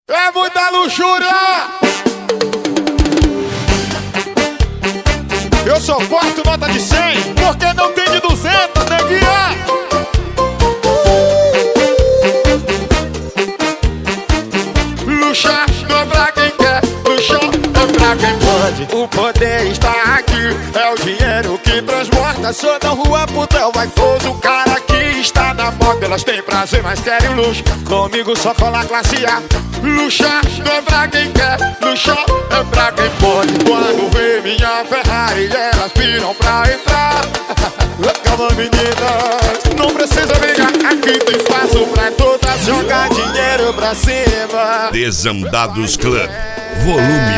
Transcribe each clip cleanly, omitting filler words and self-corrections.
É muita luxúria! Eu só corto nota de 100, porque não tem de 200, neguinha! Luxar não é pra quem quer, luxar é pra quem pode. O poder está aqui, é o dinheiro que transporta. Sou da rua, puta, vaidoso, o cara que está na moda. Elas têm prazer, mas querem luxo. Comigo só cola classe A. Luxar não é pra quem quer, luxar é pra quem pode. Quando vê minha Ferrari, elas piram pra entrar. Calma, meninas, não precisa brigar. Aqui tem espaço pra todas, jogar dinheiro pra cima. Desandados Club, volume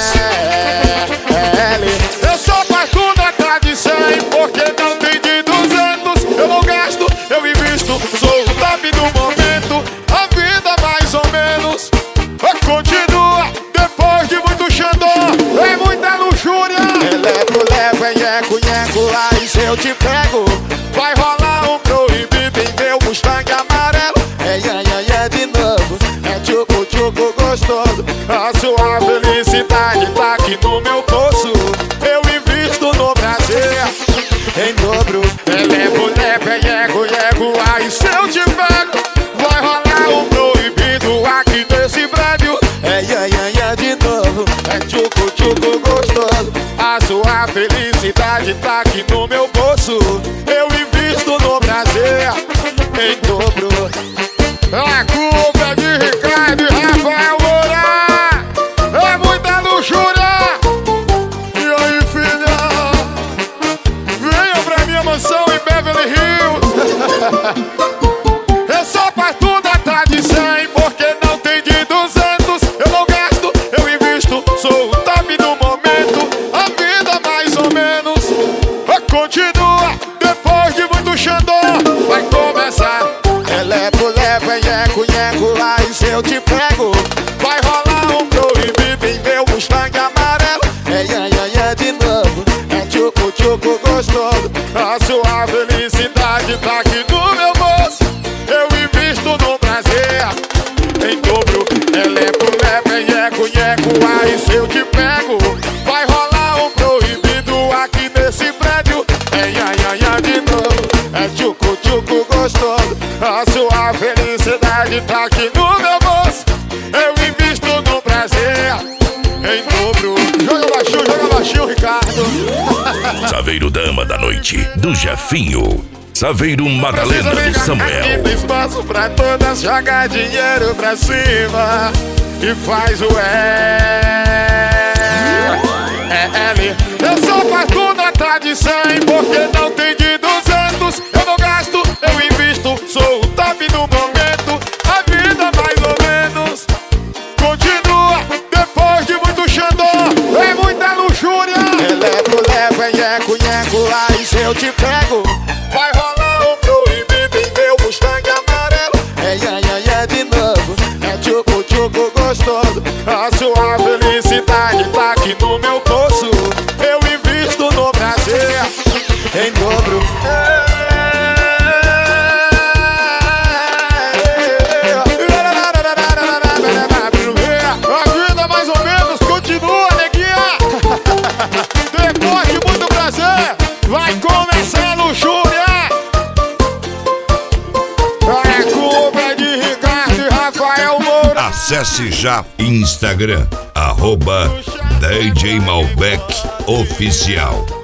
2. Eu sou partudo atrás de 100, porque não tem de 200. Eu não gasto, eu invisto, sou o top do momento. A vida mais ou menos continua depois de muito xandó. É muita luxúria. Levo, nheco, aí se eu te pego, vai rolar um proibido em meu Mustang amarelo. É de novo, é tchucu gostoso. A sua felicidade tá aqui no meu bolso. Eu invisto no prazer em dobro. Levo, nheco, aí se eu te pego, vai rolar um proibido aqui nesse prédio. É de novo, é tchucu gostoso. A sua felicidade tá aqui no meu bolso. Eu invisto no prazer em dobro. A culpa é de Ricardo e Rafael Moura. É muita luxúria. E aí, filha, venha pra minha mansão em Beverly Hills. Eu sou partudo atrás de 100, porque não tem de 200. Eu não gasto, eu invisto, sou o top do momento. A vida mais ou menos continua depois de muito xandó. Vai começar. Levo, nheco, aí se eu te pego, vai rolar um proibido em meu Mustang amarelo. É de novo, é tchucu gostoso. A sua felicidade tá aqui no meu bolso. Eu invisto no prazer em dobro. Levo, nheco, aí se eu te pego, vai rolar um proibido aqui nesse prédio. É de novo, é tchucu gostoso. A sua felicidade tá aqui no meu bolso. Eu invisto no prazer em dobro. Joga baixinho, Ricardo. Saveiro Dama da Noite, do Jefinho. Saveiro Madalena, do Samuel. Aqui tem espaço pra todas, jogar dinheiro pra cima e faz o L. Eu sou partudo atrás de 100, porque não tem de 200. Eu não gasto, eu invisto, sou o top do momento. A vida mais ou menos continua depois de muito xandó. É muita luxúria. Levo, nheco, aí se eu te pego, vai rolar um proibido em meu Mustang amarelo. É de novo, é tchucu gostoso. A sua felicidade tá aqui no meu bolso. Eu invisto no prazer em dobro. A vida mais ou menos continua, neguinha. Depois de muito prazer, vai começar a luxúria. A culpa é de Ricardo e Rafael Moura. Acesse já Instagram, @DJ Malbec Oficial.